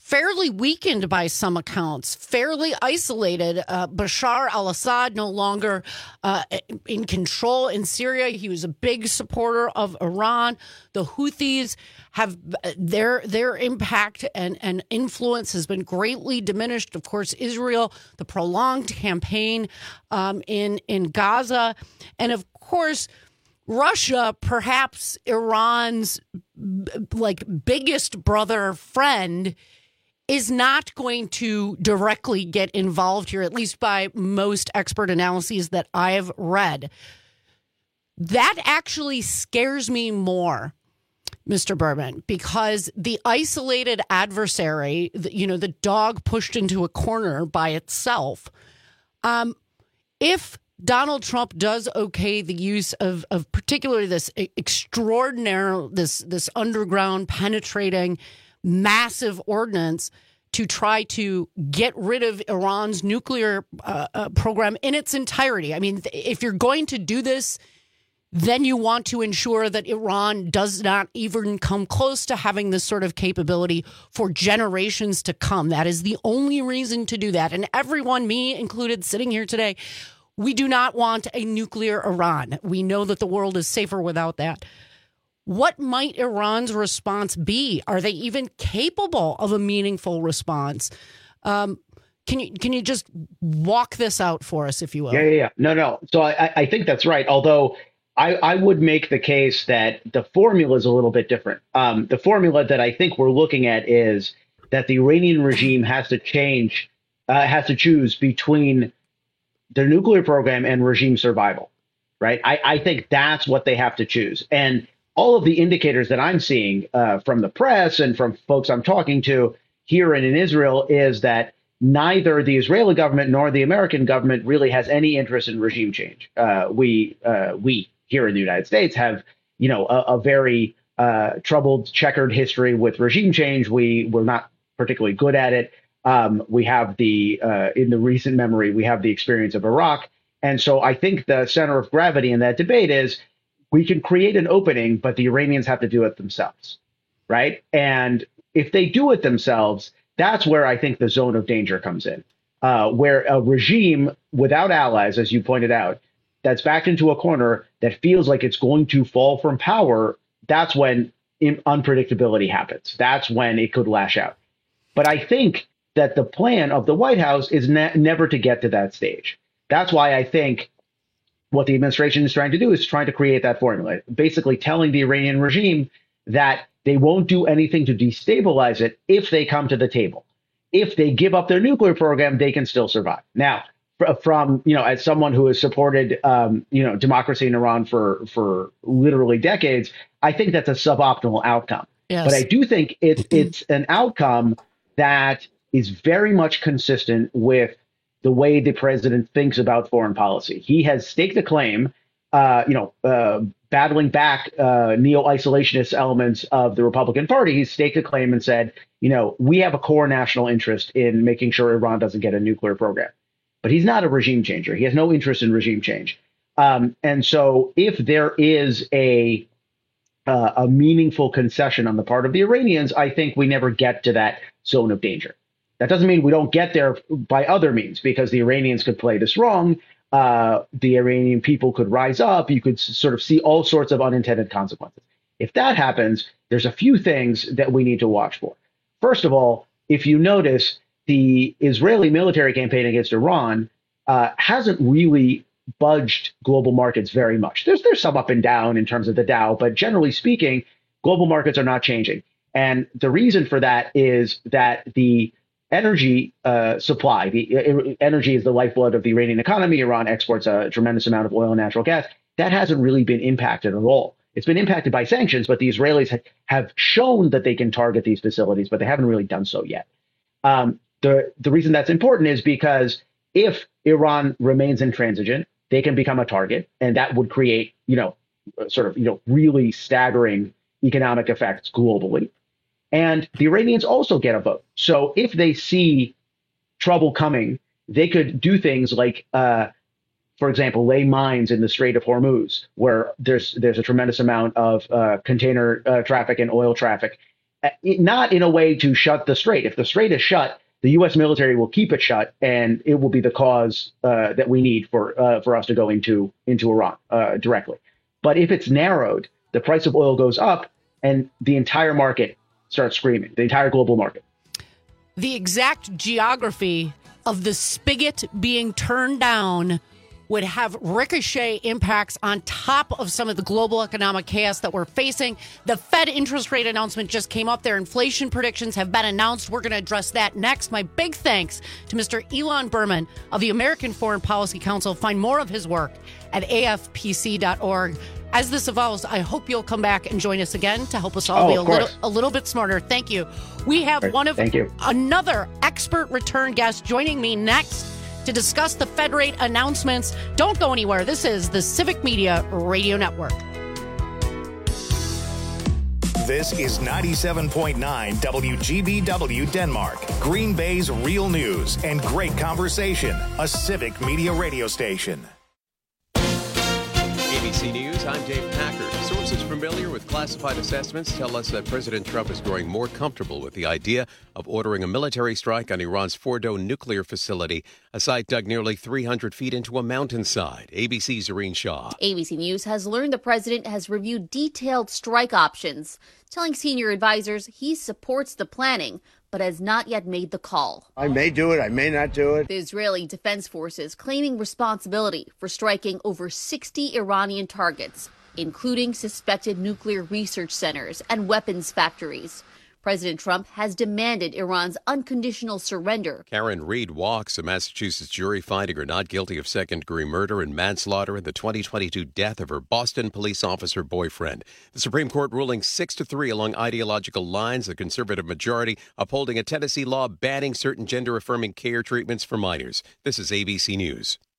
fairly weakened by some accounts, fairly isolated. Bashar al-Assad no longer in control in Syria. He was a big supporter of Iran. The Houthis have their impact and influence has been greatly diminished. Of course, Israel, the prolonged campaign in Gaza, and of course, Russia, perhaps Iran's biggest brother friend, is not going to directly get involved here, at least by most expert analyses that I've read. That actually scares me more, Mr. Berman, because the isolated adversary, the dog pushed into a corner by itself, if Donald Trump does okay the use of particularly this extraordinary, this underground penetrating massive ordinance to try to get rid of Iran's nuclear program in its entirety. I mean, if you're going to do this, then you want to ensure that Iran does not even come close to having this sort of capability for generations to come. That is the only reason to do that. And everyone, me included, sitting here today, we do not want a nuclear Iran. We know that the world is safer without that. What might Iran's response be? Are they even capable of a meaningful response? Can you just walk this out for us, if you will? Yeah. No. So I think that's right. Although I would make the case that the formula is a little bit different. The formula that I think we're looking at is that the Iranian regime has to choose between their nuclear program and regime survival, right? I think that's what they have to choose. And all of the indicators that I'm seeing from the press and from folks I'm talking to here and in Israel is that neither the Israeli government nor the American government really has any interest in regime change. We here in the United States have, a very troubled, checkered history with regime change. We're not particularly good at it. We have in the recent memory, we have the experience of Iraq. And so I think the center of gravity in that debate is we can create an opening, but the Iranians have to do it themselves, right? And if they do it themselves, that's where I think the zone of danger comes in, where a regime without allies, as you pointed out, that's backed into a corner that feels like it's going to fall from power, that's when unpredictability happens. That's when it could lash out. But I think that the plan of the White House is never to get to that stage. That's why I think what the administration is trying to do is trying to create that formula, basically telling the Iranian regime that they won't do anything to destabilize it if they come to the table. If they give up their nuclear program, they can still survive. Now, from, as someone who has supported, democracy in Iran for literally decades, I think that's a suboptimal outcome. Yes. But I do think it's an outcome that is very much consistent with the way the president thinks about foreign policy. He has staked a claim, battling back neo-isolationist elements of the Republican Party. He's staked a claim and said, we have a core national interest in making sure Iran doesn't get a nuclear program. But he's not a regime changer. He has no interest in regime change. And so if there is a meaningful concession on the part of the Iranians, I think we never get to that zone of danger. That doesn't mean we don't get there by other means, because the Iranians could play this wrong. The Iranian people could rise up. You could sort of see all sorts of unintended consequences. If that happens, there's a few things that we need to watch for. First of all, if you notice, the Israeli military campaign against Iran hasn't really budged global markets very much. There's some up and down in terms of the Dow, but generally speaking, global markets are not changing. And the reason for that is that the energy supply, the energy is the lifeblood of the Iranian economy. Iran exports a tremendous amount of oil and natural gas. That hasn't really been impacted at all. It's been impacted by sanctions, but the Israelis have shown that they can target these facilities, but they haven't really done so yet. The reason that's important is because if Iran remains intransigent, they can become a target, and that would create, really staggering economic effects globally. And the Iranians also get a vote. So if they see trouble coming, they could do things like, for example, lay mines in the Strait of Hormuz, where there's a tremendous amount of container traffic and oil traffic. not in a way to shut the strait. If the strait is shut, the U.S. military will keep it shut, and it will be the cause that we need for us to go into Iran directly. But if it's narrowed, the price of oil goes up, and the entire market starts screaming, the entire global market. The exact geography of the spigot being turned down would have ricochet impacts on top of some of the global economic chaos that we're facing. The Fed interest rate announcement just came up. Their inflation predictions have been announced. We're going to address that next. My big thanks to Mr. Elon Berman of the American Foreign Policy Council. Find more of his work at afpc.org. As this evolves, I hope you'll come back and join us again to help us all be a little bit smarter. Thank you. We have another expert return guest joining me next to discuss the Fed rate announcements. Don't go anywhere. This is the Civic Media Radio Network. This is 97.9 WGBW Denmark, Green Bay's real news and great conversation, a Civic Media radio station. ABC News, I'm Dave Packer. Sources familiar with classified assessments tell us that President Trump is growing more comfortable with the idea of ordering a military strike on Iran's Fordo nuclear facility, a site dug nearly 300 feet into a mountainside. ABC's Irene Shaw. ABC News has learned the president has reviewed detailed strike options, telling senior advisors he supports the planning, but has not yet made the call. I may do it, I may not do it. The Israeli Defense Forces claiming responsibility for striking over 60 Iranian targets, including suspected nuclear research centers and weapons factories. President Trump has demanded Iran's unconditional surrender. Karen Reed walks, a Massachusetts jury finding her not guilty of second-degree murder and manslaughter in the 2022 death of her Boston police officer boyfriend. The Supreme Court ruling 6-3 along ideological lines, the conservative majority upholding a Tennessee law banning certain gender-affirming care treatments for minors. This is ABC News.